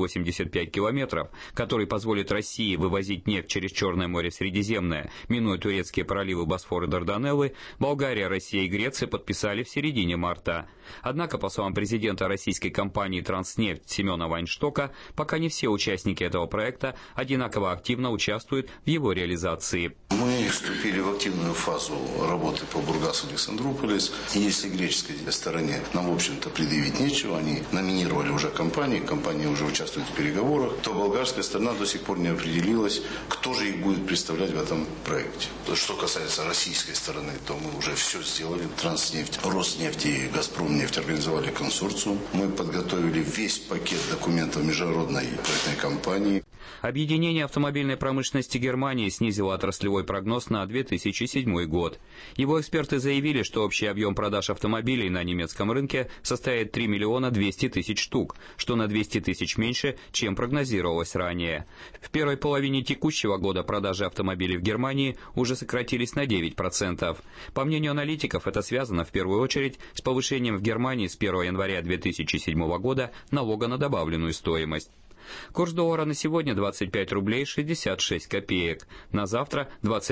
285 километров, который позволит России вывозить нефть через Черное море Средиземное, минуя турецкие проливы Босфор и Дарданеллы, Болгария, Россия и Греция подписали в середине марта. Однако, по словам президента российской компании «Транснефть» Семена Вайнштока, пока не все участники этого проекта одинаково активно участвуют в его реализации. Мы вступили в активную фазу работы по Бургас-Александрополис. Если греческой стороне нам, в общем-то, предъявить нечего, они номинировали уже компании уже участвуют в переговорах, то болгарская сторона до сих пор не определилась, кто же их будет представлять в этом проекте. Что касается российской стороны, то мы уже все сделали. Транснефть, Роснефть и Газпромнефть организовали консорциум. Мы подготовили весь пакет документов международной проектной компании. Объединение автомобильной промышленности Германии снизило отраслевой прогноз на 2007 год. Его эксперты заявили, что общий объем продаж автомобилей на немецком рынке составит 3 миллиона 200 тысяч штук, что на 200 тысяч меньше, чем прогнозировалось ранее. В первой половине текущего года продажи автомобилей в Германии уже сократились на 9%. По мнению аналитиков, это связано в первую очередь с повышением в Германии с 1 января 2007 года налога на добавленную стоимость. Курс доллара на сегодня 25 рублей 66 копеек, на завтра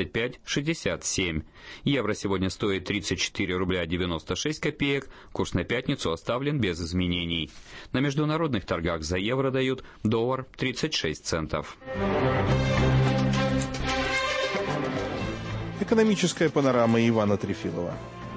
25,67. Евро сегодня стоит 34 рубля 96 копеек, курс на пятницу оставлен без изменений. На международных торгах за евро дают доллар 36 центов. Экономическая панорама Ивана Трефилова.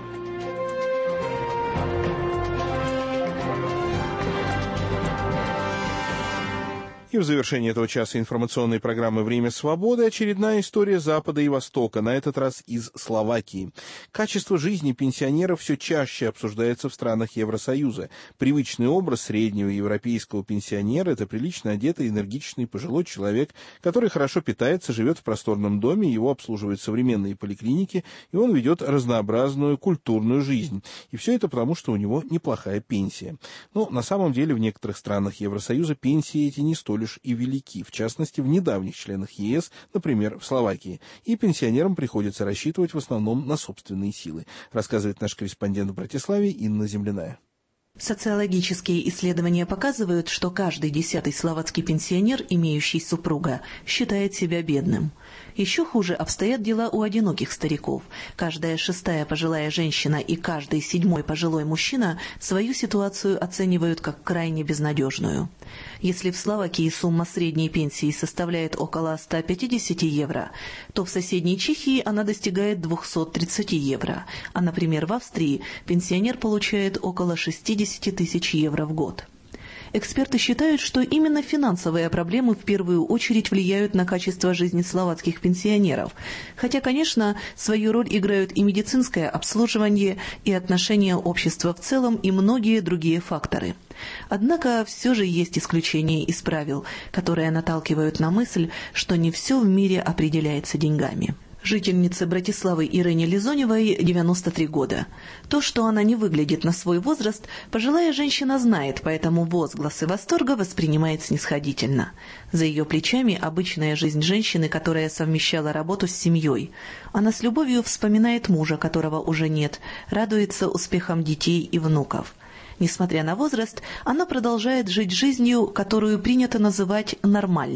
И в завершении этого часа информационной программы «Время свободы» очередная история Запада и Востока, на этот раз из Словакии. Качество жизни пенсионеров все чаще обсуждается в странах Евросоюза. Привычный образ среднего европейского пенсионера – это прилично одетый, энергичный пожилой человек, который хорошо питается, живет в просторном доме, его обслуживают современные поликлиники, и он ведет разнообразную культурную жизнь. И все это потому, что у него неплохая пенсия. Но на самом деле в некоторых странах Евросоюза пенсии эти не столь лишь и велики, в частности, в недавних членах ЕС, например, в Словакии. И пенсионерам приходится рассчитывать в основном на собственные силы, рассказывает наш корреспондент в Братиславе Инна Земляная. Социологические исследования показывают, что каждый 10-й словацкий пенсионер, имеющий супруга, считает себя бедным. Еще хуже обстоят дела у одиноких стариков. Каждая 6-я пожилая женщина и каждый 7-й пожилой мужчина свою ситуацию оценивают как крайне безнадежную. Если в Словакии сумма средней пенсии составляет около 150 евро, то в соседней Чехии она достигает 230 евро, а, например, в Австрии пенсионер получает около 60 тысяч евро в год. Эксперты считают, что именно финансовые проблемы в первую очередь влияют на качество жизни словацких пенсионеров. Хотя, конечно, свою роль играют и медицинское обслуживание, и отношение общества в целом, и многие другие факторы. Однако все же есть исключения из правил, которые наталкивают на мысль, что не все в мире определяется деньгами. Жительнице Братиславы Ирине Лизоневой 93 года. То, что она не выглядит на свой возраст, пожилая женщина знает, поэтому возгласы восторга воспринимает снисходительно. За ее плечами обычная жизнь женщины, которая совмещала работу с семьей. Она с любовью вспоминает мужа, которого уже нет, радуется успехам детей и внуков. Несмотря на возраст, она продолжает жить жизнью, которую принято называть нормальной.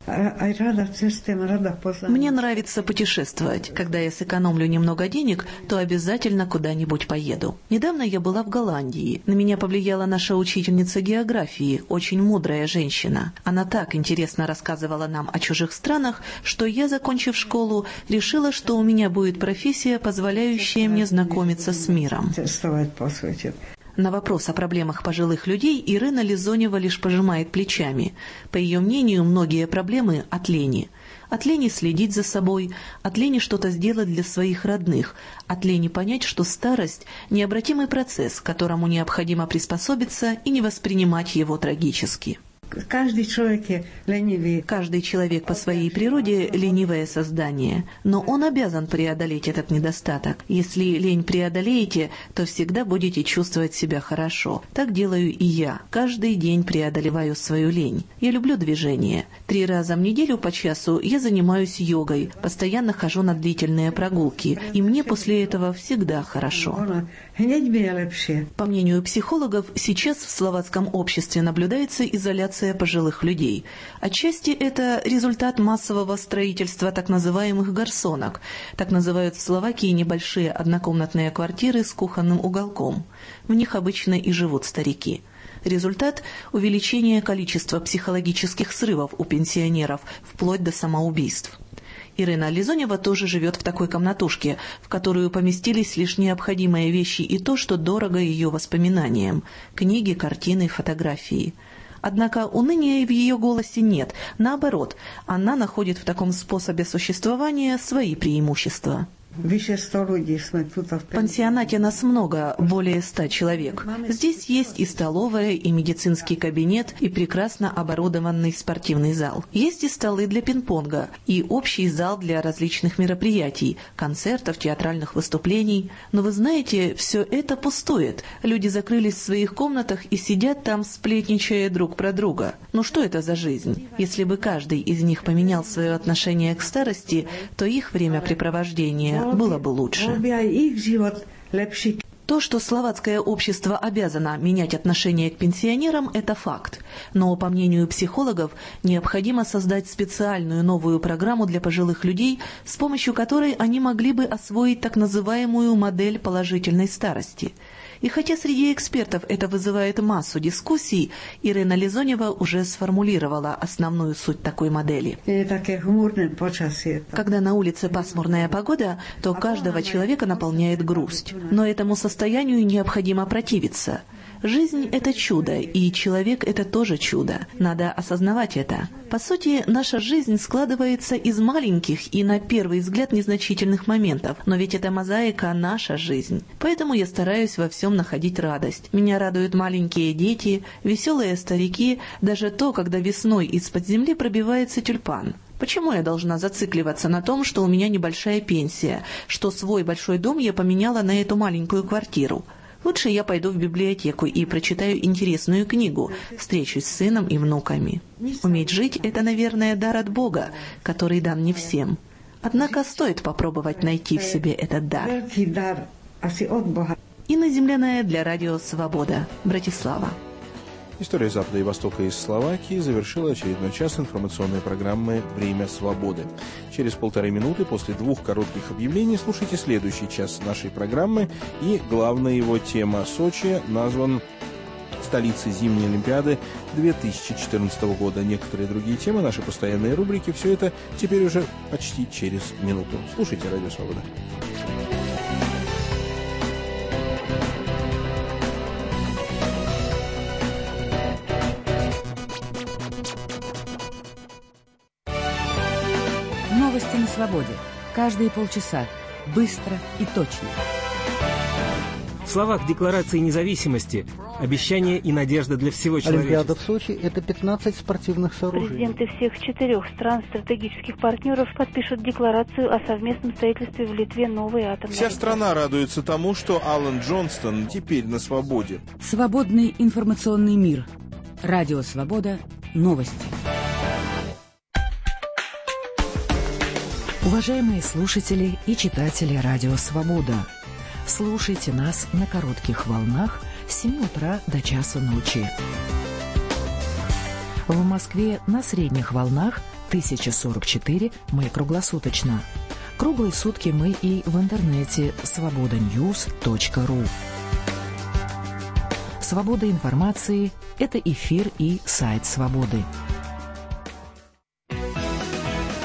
Мне нравится путешествовать. Когда я сэкономлю немного денег, то обязательно куда-нибудь поеду. Недавно я была в Голландии. На меня повлияла наша учительница географии, очень мудрая женщина. Она так интересно рассказывала нам о чужих странах, что я, закончив школу, решила, что у меня будет профессия, позволяющая мне знакомиться с миром. На вопрос о проблемах пожилых людей Ирина Лизонева лишь пожимает плечами. По ее мнению, многие проблемы от лени. От лени следить за собой, от лени что-то сделать для своих родных, от лени понять, что старость – необратимый процесс, к которому необходимо приспособиться и не воспринимать его трагически. Каждый человек ленивый. Каждый человек по своей природе ленивое создание, но он обязан преодолеть этот недостаток. Если лень преодолеете, то всегда будете чувствовать себя хорошо. Так делаю и я. Каждый день преодолеваю свою лень. Я люблю движение. 3 раза в неделю по часу я занимаюсь йогой, постоянно хожу на длительные прогулки, и мне после этого всегда хорошо. По мнению психологов, сейчас в словацком обществе наблюдается изоляция пожилых людей. Отчасти это результат массового строительства так называемых гарсонок. Так называют в Словакии небольшие однокомнатные квартиры с кухонным уголком. В них обычно и живут старики. Результат – увеличение количества психологических срывов у пенсионеров, вплоть до самоубийств. Ирина Лизонева тоже живет в такой комнатушке, в которую поместились лишь необходимые вещи и то, что дорого ее воспоминаниям – книги, картины, фотографии. Однако уныния в ее голосе нет. Наоборот, она находит в таком способе существования свои преимущества. В пансионате нас много, более 100 человек. Здесь есть и столовая, и медицинский кабинет, и прекрасно оборудованный спортивный зал. Есть и столы для пинг-понга, и общий зал для различных мероприятий, концертов, театральных выступлений. Но вы знаете, все это пустует. Люди закрылись в своих комнатах и сидят там, сплетничая друг про друга. Ну что это за жизнь? Если бы каждый из них поменял свое отношение к старости, то их времяпрепровождение было бы лучше. То, что словацкое общество обязано менять отношение к пенсионерам, это факт. Но, по мнению психологов, необходимо создать специальную новую программу для пожилых людей, с помощью которой они могли бы освоить так называемую модель положительной старости. И хотя среди экспертов это вызывает массу дискуссий, Ирина Лизонева уже сформулировала основную суть такой модели. Когда на улице пасмурная погода, то каждого человека наполняет грусть. Но этому состоянию необходимо противиться. Жизнь – это чудо, и человек – это тоже чудо. Надо осознавать это. По сути, наша жизнь складывается из маленьких и, на первый взгляд, незначительных моментов. Но ведь эта мозаика – наша жизнь. Поэтому я стараюсь во всем находить радость. Меня радуют маленькие дети, веселые старики, даже то, когда весной из-под земли пробивается тюльпан. Почему я должна зацикливаться на том, что у меня небольшая пенсия, что свой большой дом я поменяла на эту маленькую квартиру? Лучше я пойду в библиотеку и прочитаю интересную книгу, встречусь с сыном и внуками. Уметь жить – это, наверное, дар от Бога, который дан не всем. Однако стоит попробовать найти в себе этот дар. Инна Земляная для Радио Свобода, Братислава. История Запада и Востока из Словакии завершила очередной час информационной программы «Время свободы». Через 1,5 минуты после 2 коротких объявлений слушайте следующий час нашей программы. И главная его тема – Сочи назван столицей зимней Олимпиады 2014 года. Некоторые другие темы, наши постоянные рубрики – все это теперь уже почти через минуту. Слушайте «Радио Свобода». Новости на свободе. Каждые полчаса. Быстро и точно. В словах Декларации независимости обещание и надежда для всего человечества. Олимпиада в Сочи – это 15 спортивных сооружений. Президенты всех 4 стран стратегических партнеров подпишут декларацию о совместном строительстве в Литве новой атомной Вся страна радуется тому, что Алан Джонстон теперь на свободе. Свободный информационный мир. Радио Свобода. Новости. Уважаемые слушатели и читатели Радио Свобода, слушайте нас на коротких волнах с 7 утра до часу ночи. В Москве на средних волнах 1044. Мы круглосуточно. Круглые сутки мы и в интернете svabodanews.ru. Свобода информации – это эфир и сайт «Свободы».